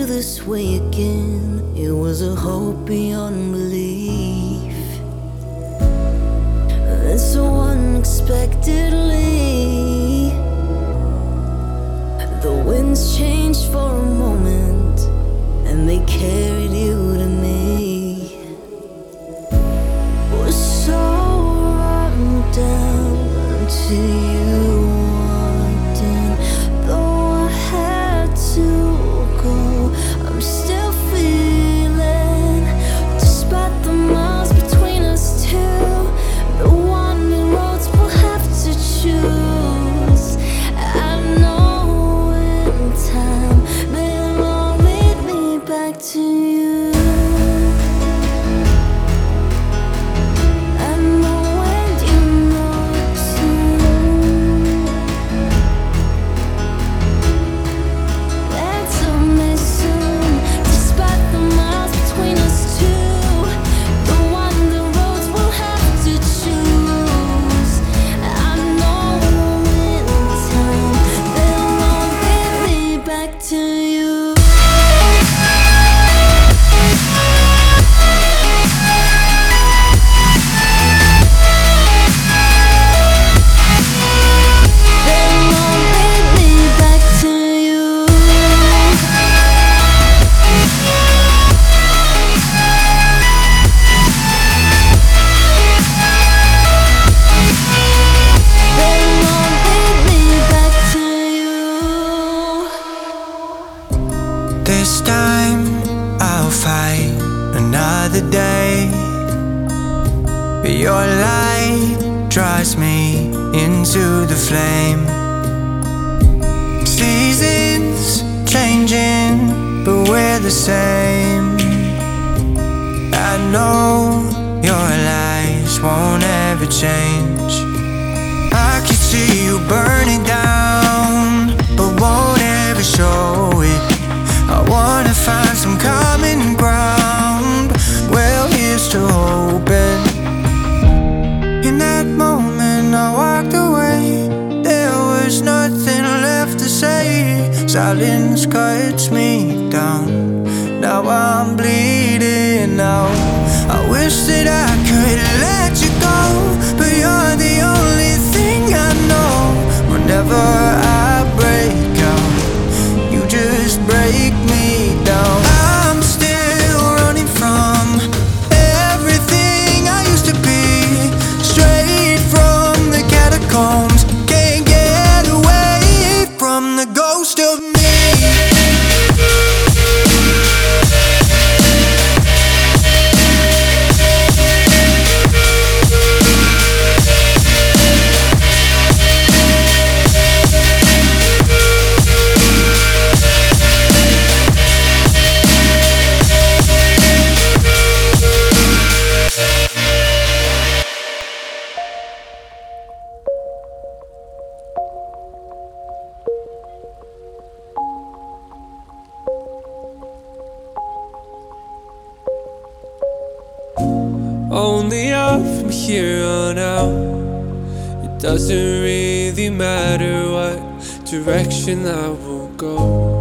feel this way again. It was a hope beyond belief. Then so unexpectedly, the winds changed for a moment, and they carried you to me. Was so run down until you walked in. Though I had to go, I'm still feeling, despite the miles between us two, the winding roads we'll have to choose. I know in time they'll all lead me back to you. I know and you know it too. Answer me soon, despite the miles between us two, the winding roads we'll have to choose. I know in time they'll all lead me back to you. They'll all lead me back to you. They'll all lead me back to you. This time I'll fight another day, but your light draws me into the flame. Seasons changing, but we're the same. I know your lies won't ever change. I can see you burning down, but won't ever show it. I wanna find some common ground. Well, here's to hoping. In that moment I walked away. There was nothing left to say. Silence cuts me down. Now I'm bleeding out. I wish that I could let you go, but you're the only thing I know. Whenever I break out, you just break me down. I'm still running from everything I used to be, straight from the catacombs. Can't get away from the ghost of me. Only up from here on out. It doesn't really matter what direction I will go.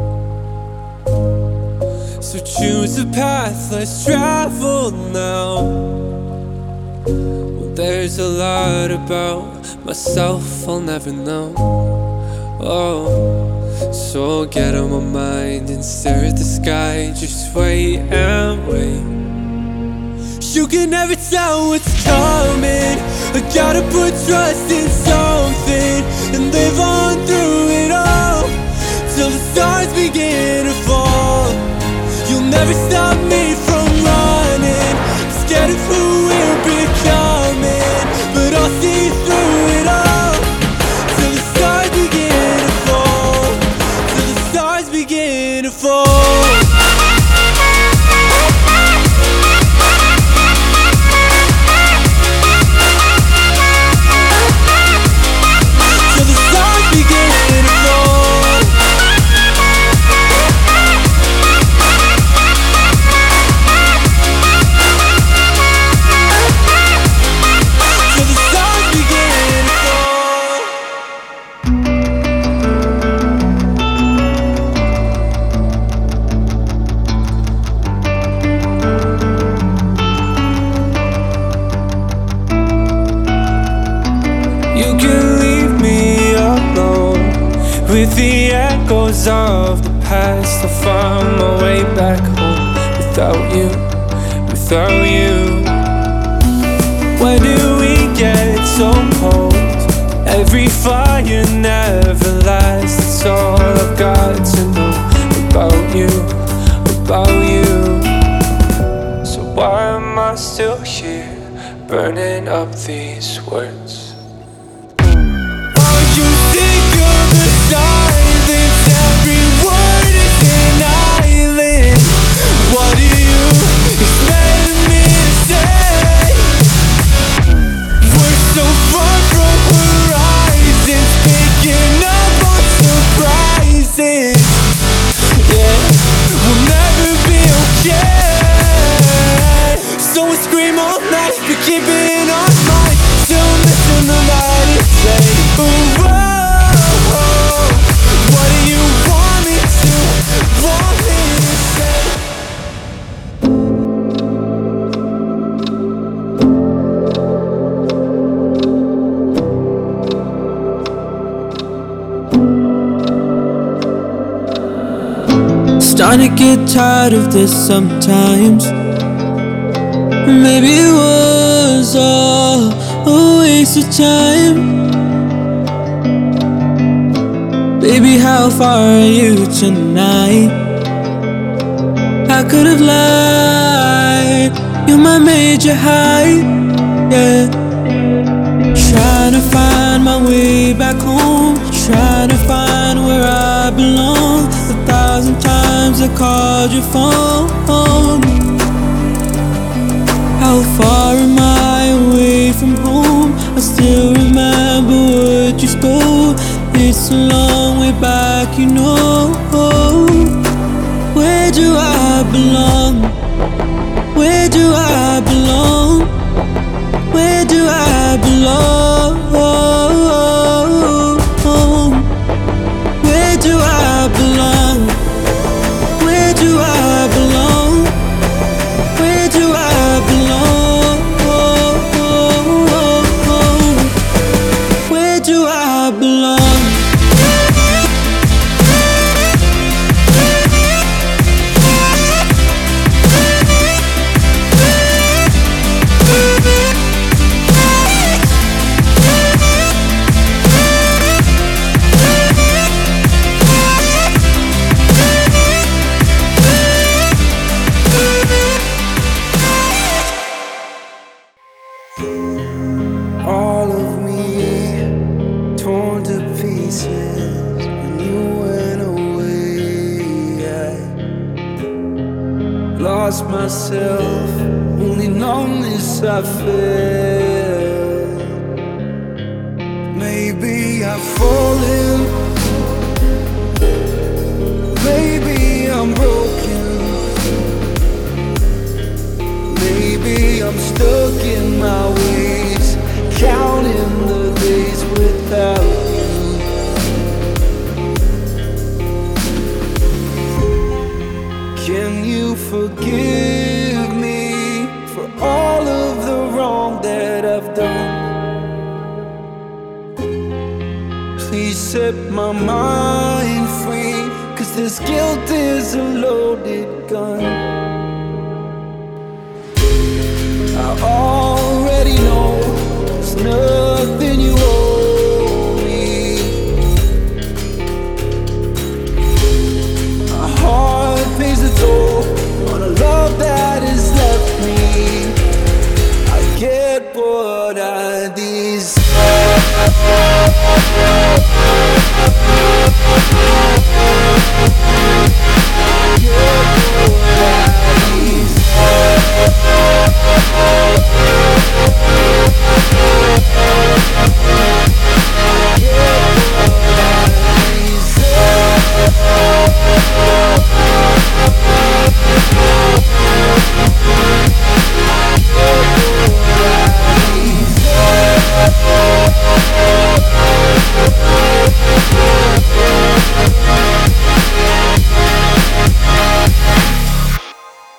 So choose a path, let's travel now. Well, there's a lot about myself I'll never know. Oh, so I'll get on my mind and stare at the sky. Just wait and wait. You can never tell what's coming. I gotta put trust in something and live on through it all, till the stars begin to fall. You'll never stop me from running. I'm scared of who we're becoming, but I'll see through it all, till the stars begin to fall, till the stars begin to fall. you can leave me alone with the echoes of the past. I'll find my way back home without you, without you. Why do we get so cold? Every fire never lasts. That's all I've got to know about you, about you. So why am I still here, burning up these words? Are you sick of the silence? Every word is an island. What do you expect me to say? We're so far from horizons, picking up on surprises. Yeah, we'll never be okay. So we scream all night, we keep it in our mind, still missing the light and say, ooh, whoa, what do you want me to say? Starting to get tired of this sometimes. Maybe it was all a waste of time. Baby, how far are you tonight? I could have lied, you're my major height, yeah. Trying to find my way back home, trying to find where I belong. 1,000 times I called your phone. How far am I away from home? I still remember what you stole. It's a long way back, you know. Where do I belong? Where do I belong? Where do I belong? Where do I belong? Where do I belong? Where do I belong? Where do I belong? All of me torn to pieces when you went away. I lost myself, only numbness I felt. Maybe I've fallen, maybe I'm broken, maybe I'm stuck in my ways, counting the days without you. Can you forgive me for all of the wrong that I've done? Please set my mind free, 'cause this guilt is a loaded gun. I already know there's nothing you owe me. My heart pays the toll on a love that has left me. I get what I deserve.